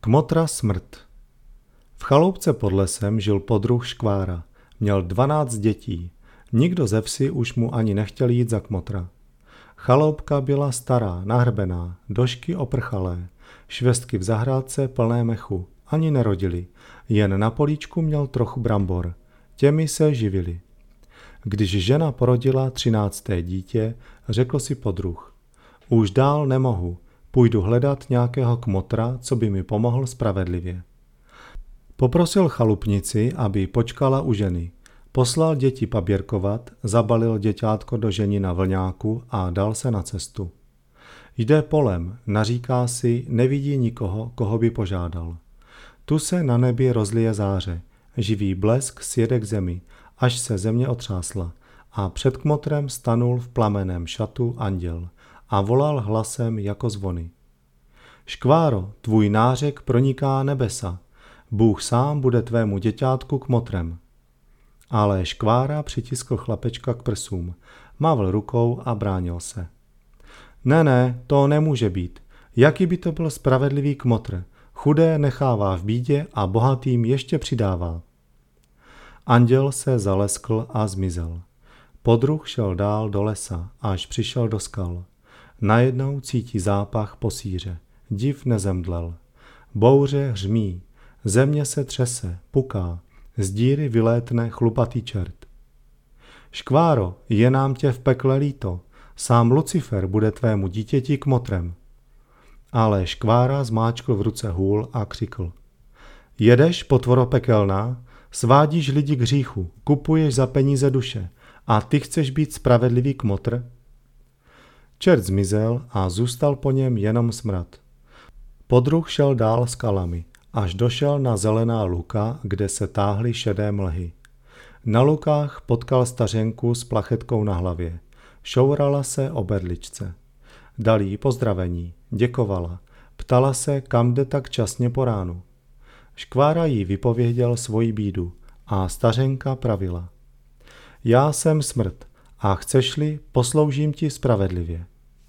Kmotra smrt. V chaloupce pod lesem žil podruh Škvára. Měl 12 dětí. Nikdo ze vsi už mu ani nechtěl jít za kmotra. Chaloupka byla stará, nahrbená, došky oprchalé, švestky v zahrádce plné mechu. Ani nerodili, jen na políčku měl trochu brambor. Těmi se živili. Když žena porodila 13. dítě, řekl si podruh: už dál nemohu, půjdu hledat nějakého kmotra, co by mi pomohl spravedlivě. Poprosil chalupnici, aby počkala u ženy. Poslal děti paběrkovat, zabalil děťátko do ženina vlňáku a dal se na cestu. Jde polem, naříká si, nevidí nikoho, koho by požádal. Tu se na nebi rozlije záře, živý blesk sjede k zemi, až se země otřásla, a před kmotrem stanul v plamenném šatu anděl a volal hlasem jako zvony. Škváro, tvůj nářek proniká nebesa, Bůh sám bude tvému děťátku kmotrem. Ale Škvára přitiskl chlapečka k prsům, mávl rukou a bránil se. Ne, to nemůže být. Jaký by to byl spravedlivý kmotr? Chudé nechává v bídě a bohatým ještě přidává. Anděl se zaleskl a zmizel. Podruh šel dál do lesa, až přišel do skal. Najednou cítí zápach po sýře. Div nezemdlel. Bouře hřmí, země se třese, puká, z díry vylétne chlupatý čert. Škváro, je nám tě v pekle líto, sám Lucifer bude tvému dítěti kmotrem. Ale Škvára zmáčkl v ruce hůl a křikl: jedeš, potvoro pekelná, svádíš lidi k hříchu, kupuješ za peníze duše a ty chceš být spravedlivý kmotr? Čert zmizel a zůstal po něm jenom smrad. Podruh šel dál skalami, až došel na zelená luka, kde se táhly šedé mlhy. Na lukách potkal stařenku s plachetkou na hlavě. Šourala se o berličce. Dal jí pozdravení, děkovala. Ptala se, kam jde tak časně po ránu. Škvára jí vypověděl svoji bídu a stařenka pravila: já jsem smrt a chceš-li, posloužím ti spravedlivě.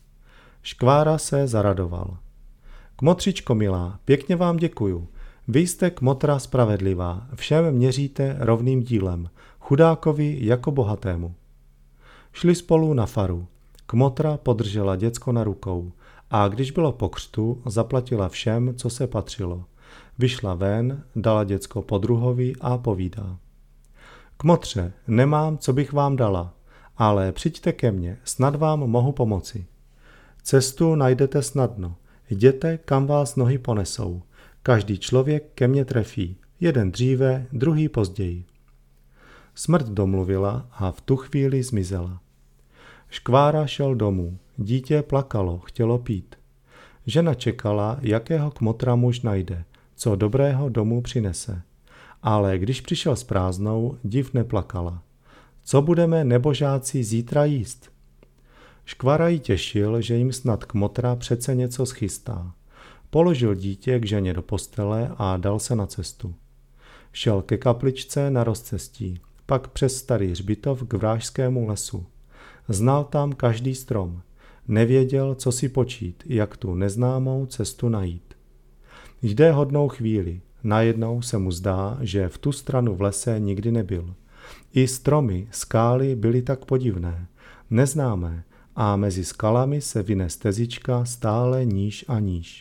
Škvára se zaradoval. Kmotřičko milá, pěkně vám děkuju. Vy jste kmotra spravedlivá, všem měříte rovným dílem, chudákovi jako bohatému. Šli spolu na faru. Kmotra podržela děcko na rukou a když bylo po křtu, zaplatila všem, co se patřilo. Vyšla ven, dala děcko podruhovi a povídá: kmotře, nemám, co bych vám dala, ale přijďte ke mně, snad vám mohu pomoci. Cestu najdete snadno, jděte, kam vás nohy ponesou. Každý člověk ke mně trefí, jeden dříve, druhý později. Smrt domluvila a v tu chvíli zmizela. Škvára šel domů, dítě plakalo, chtělo pít. Žena čekala, jakého kmotra muž najde, co dobrého domů přinese. Ale když přišel s prázdnou, div neplakala. Co budeme nebožáci zítra jíst? Škvára jí těšil, že jim snad kmotra přece něco schystá. Položil dítě k ženě do postele a dal se na cestu. Šel ke kapličce na rozcestí, pak přes starý hřbitov k Vrážskému lesu. Znal tam každý strom. Nevěděl, co si počít, jak tu neznámou cestu najít. Jde hodnou chvíli. Najednou se mu zdá, že v tu stranu v lese nikdy nebyl. I stromy, skály byly tak podivné, neznámé a mezi skalami se vyne stezička stále níž a níž.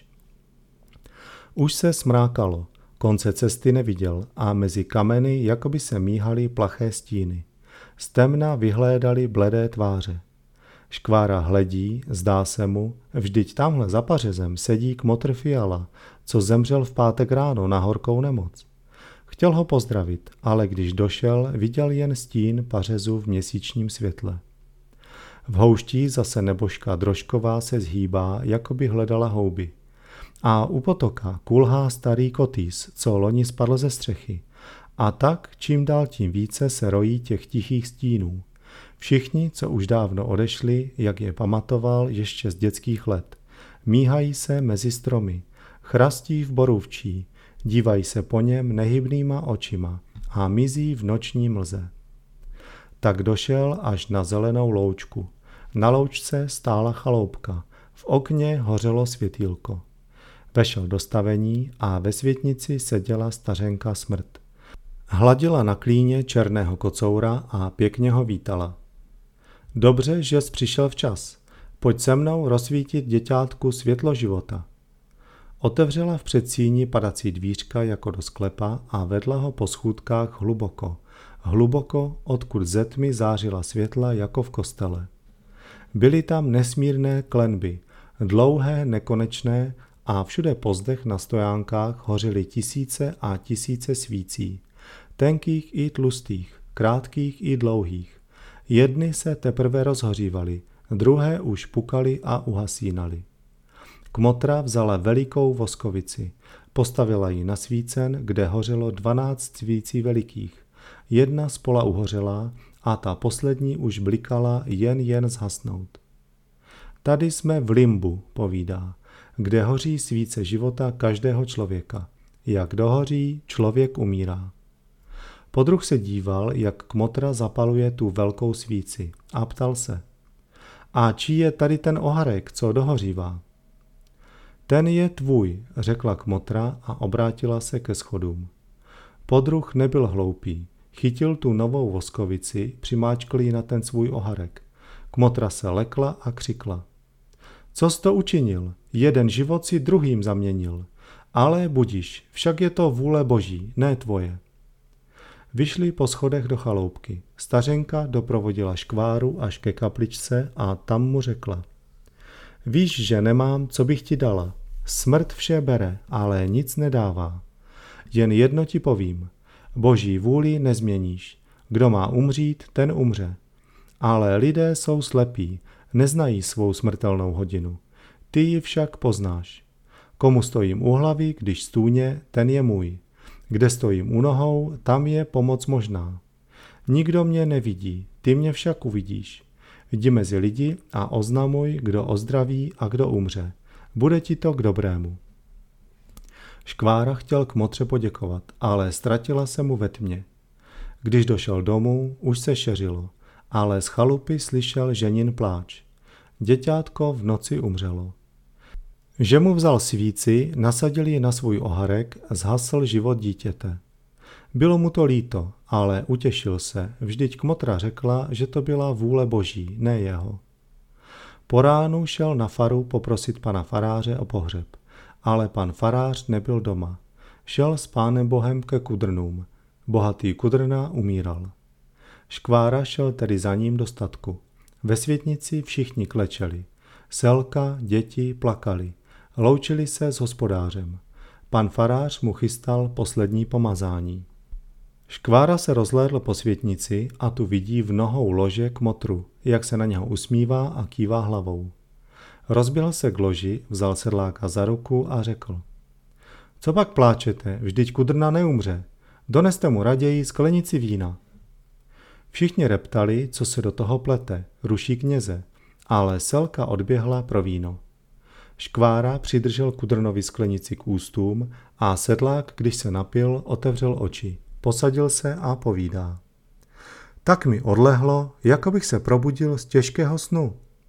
Už se smrákalo, konce cesty neviděl a mezi kameny jakoby se míhaly plaché stíny. Z temna vyhlédaly bledé tváře. Škvára hledí, zdá se mu, vždyť tamhle za pařezem sedí kmotr Fiala, co zemřel v pátek ráno na horkou nemoc. Chtěl ho pozdravit, ale když došel, viděl jen stín pařezu v měsíčním světle. V houští zase nebožka Drožková se zhýbá, jako by hledala houby. A u potoka kulhá starý kotýs, co loni spadl ze střechy. A tak čím dál tím více se rojí těch tichých stínů. Všichni, co už dávno odešli, jak je pamatoval ještě z dětských let. Míhají se mezi stromy, chrastí v borůvčí, dívají se po něm nehybnýma očima a mizí v noční mlze. Tak došel až na zelenou loučku. Na loučce stála chaloupka, v okně hořelo světýlko. Vešel do stavení a ve světnici seděla stařenka Smrt. Hladila na klíně černého kocoura a pěkně ho vítala. Dobře, že jsi přišel včas. Pojď se mnou rozsvítit děťátku světlo života. Otevřela v předsíni padací dvířka jako do sklepa a vedla ho po schůdkách hluboko, hluboko, odkud ze tmy zářila světla jako v kostele. Byly tam nesmírné klenby, dlouhé, nekonečné a všude pozdech na stojánkách hořily tisíce a tisíce svící, tenkých i tlustých, krátkých i dlouhých. Jedny se teprve rozhořívaly, druhé už pukaly a uhasínaly. Kmotra vzala velikou voskovici, postavila ji na svícen, kde hořelo 12 svící velikých. Jedna spola uhořela a ta poslední už blikala jen zhasnout. Tady jsme v limbu, povídá, kde hoří svíce života každého člověka. Jak dohoří, člověk umírá. Podruh se díval, jak kmotra zapaluje tu velkou svíci a ptal se. A čí je tady ten oharek, co dohořívá? Ten je tvůj, řekla kmotra a obrátila se ke schodům. Podruh nebyl hloupý, chytil tu novou voskovici, přimáčkl ji na ten svůj oharek. Kmotra se lekla a křikla. Co jsi to učinil? Jeden život si druhým zaměnil. Ale budiš, však je to vůle Boží, ne tvoje. Vyšli po schodech do chaloupky. Stařenka doprovodila škváru až ke kapličce a tam mu řekla. Víš, že nemám, co bych ti dala. Smrt vše bere, ale nic nedává. Jen jedno ti povím. Boží vůli nezměníš. Kdo má umřít, ten umře. Ale lidé jsou slepí, neznají svou smrtelnou hodinu. Ty ji však poznáš. Komu stojím u hlavy, když stůně, ten je můj. Kde stojím u nohou, tam je pomoc možná. Nikdo mě nevidí, ty mě však uvidíš. Jdi mezi lidi a oznamuj, kdo ozdraví a kdo umře. Bude ti to k dobrému. Škvára chtěl kmotře poděkovat, ale ztratila se mu ve tmě. Když došel domů, už se šeřilo, ale z chalupy slyšel ženin pláč. Děťátko v noci umřelo. Že mu vzal svíci, nasadil ji na svůj oharek, zhasl život dítěte. Bylo mu to líto, ale utěšil se, vždyť kmotra řekla, že to byla vůle Boží, ne jeho. Po ránu šel na faru poprosit pana faráře o pohřeb, ale pan farář nebyl doma. Šel s pánem Bohem ke kudrnům. Bohatý kudrna umíral. Škvára šel tedy za ním do statku. Ve světnici všichni klečeli. Selka, děti plakali. Loučili se s hospodářem. Pan farář mu chystal poslední pomazání. Škvára se rozhlédl po světnici a tu vidí v nohou lože kmotru, jak se na něho usmívá a kývá hlavou. Rozběhl se k loži, vzal sedláka za ruku a řekl. Co pak pláčete, vždyť kudrna neumře. Doneste mu raději sklenici vína. Všichni reptali, co se do toho plete, ruší kněze, ale Selka odběhla pro víno. Škvára přidržel kudrnovi sklenici k ústům a sedlák, když se napil, otevřel oči. Posadil se a povídá. Tak mi odlehlo, jako bych se probudil z těžkého snu.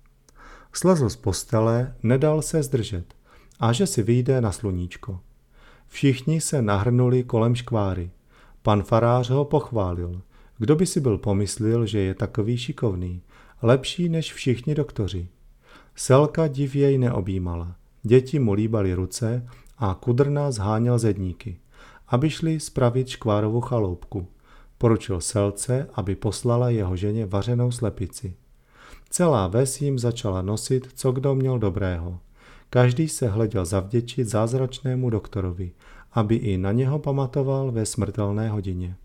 Slezl z postele, nedal se zdržet, a že si vyjde na sluníčko. Všichni se nahrnuli kolem škváry. Pan farář ho pochválil. Kdo by si byl pomyslel, že je takový šikovný, lepší než všichni doktoři. Selka div jej neobjímala. Děti mu líbaly ruce a kudrna zháněl zedníky, aby šli spravit škvárovu chaloupku. Poručil Selce, aby poslala jeho ženě vařenou slepici. Celá ves jim začala nosit, co kdo měl dobrého. Každý se hleděl zavděčit zázračnému doktorovi, aby i na něho pamatoval ve smrtelné hodině.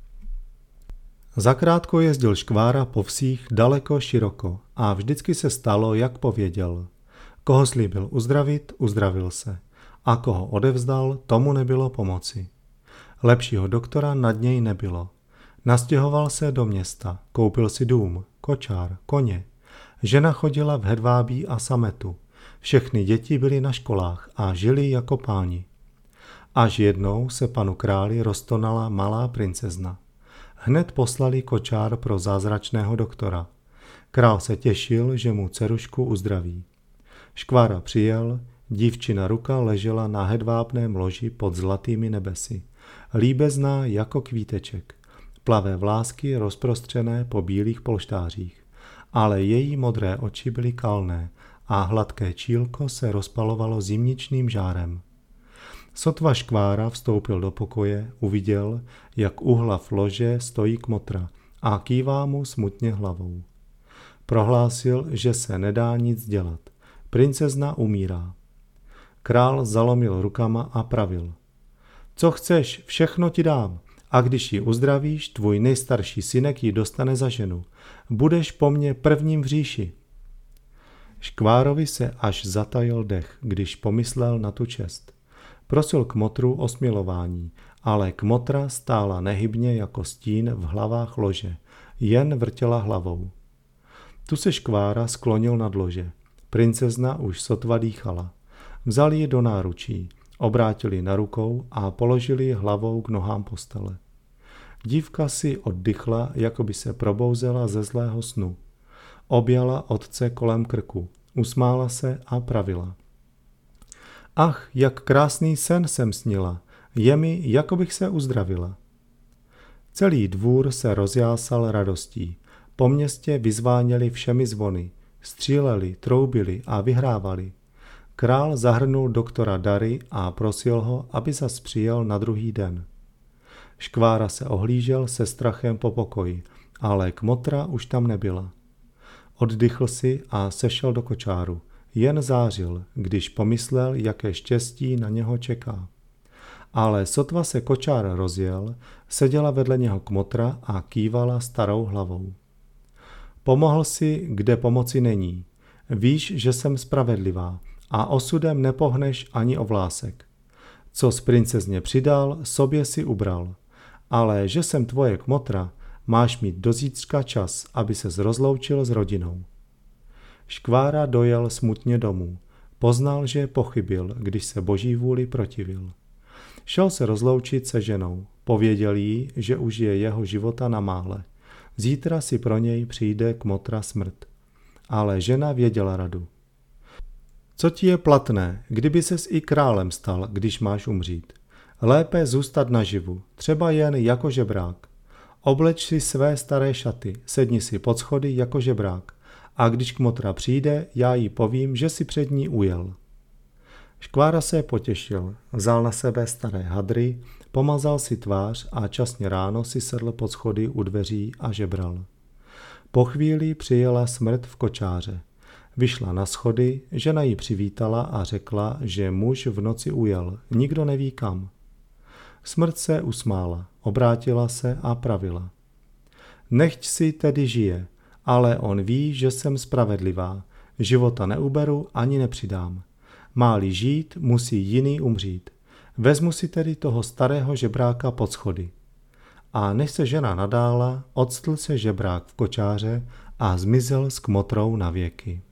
Zakrátko jezdil škvára po vsích daleko široko a vždycky se stalo, jak pověděl. Koho slíbil uzdravit, uzdravil se. A koho odevzdal, tomu nebylo pomoci. Lepšího doktora nad něj nebylo. Nastěhoval se do města, koupil si dům, kočár, koně. Žena chodila v hedvábí a sametu. Všechny děti byly na školách a žili jako páni. Až jednou se panu králi roztonala malá princezna. Hned poslali kočár pro zázračného doktora. Král se těšil, že mu dcerušku uzdraví. Škvára přijel, Dívčina ruka ležela na hedvábném loži pod zlatými nebesy, líbezná jako kvíteček, plavé vlásky rozprostřené po bílých polštářích, ale její modré oči byly kalné a hladké čílko se rozpalovalo zimničným žárem. Sotva Škvára vstoupil do pokoje, uviděl, jak u hlav lože stojí Kmotra a kývá mu smutně hlavou. Prohlásil, že se nedá nic dělat. Princezna umírá. Král zalomil rukama a pravil. Co chceš, všechno ti dám, a když ji uzdravíš, tvůj nejstarší synek ji dostane za ženu. Budeš po mně prvním v říši. Škvárovi se až zatajil dech, když pomyslel na tu čest. Prosil Kmotru o smilování, ale Kmotra stála nehybně jako stín v hlavách lože, jen vrtěla hlavou. Tu se Škvára sklonil nad lože. Princezna už sotva dýchala. Vzali ji do náručí, obrátili na rukou a položili ji hlavou k nohám postele. Dívka si oddychla, jako by se probouzela ze zlého snu. Objala otce kolem krku, usmála se a pravila. Ach, jak krásný sen jsem snila, je mi, jako bych se uzdravila. Celý dvůr se rozjásal radostí. Po městě vyzváněli všemi zvony, stříleli, troubili a vyhrávali. Král zahrnul doktora Dary a prosil ho, aby zas přijel na druhý den. Škvára se ohlížel se strachem po pokoji, ale Kmotra už tam nebyla. Oddychl si a sešel do kočáru. Jen zářil, když pomyslel, jaké štěstí na něho čeká. Ale sotva se kočár rozjel, seděla vedle něho Kmotra a kývala starou hlavou. Pomohl si, kde pomoci není. Víš, že jsem spravedlivá a osudem nepohneš ani o vlásek. Co z princezně přidal, sobě si ubral. Ale že jsem tvoje Kmotra, máš mít do zítřka čas, aby ses rozloučil s rodinou. Škvára dojel smutně domů. Poznal, že pochybil, když se boží vůli protivil. Šel se rozloučit se ženou. Pověděl jí, že už je jeho života na mále. Zítra si pro něj přijde Kmotra smrt. Ale žena věděla radu. Co ti je platné, kdyby ses i králem stal, když máš umřít? Lépe zůstat naživu, třeba jen jako žebrák. Obleč si své staré šaty, sedni si pod schody jako žebrák. A když Kmotra přijde, já jí povím, že si před ní ujel. Škvára se potěšil, vzal na sebe staré hadry, pomazal si tvář a časně ráno si sedl pod schody u dveří a žebral. Po chvíli přijela smrt v kočáře. Vyšla na schody, žena ji přivítala a řekla, že muž v noci ujel, nikdo neví kam. Smrt se usmála, obrátila se a pravila. Nechť si tedy žije, ale on ví, že jsem spravedlivá, života neuberu ani nepřidám. Má-li žít, musí jiný umřít. Vezmu si tedy toho starého žebráka pod schody. A než se žena nadála, odstl se žebrák v kočáře a zmizel s Kmotrou na věky.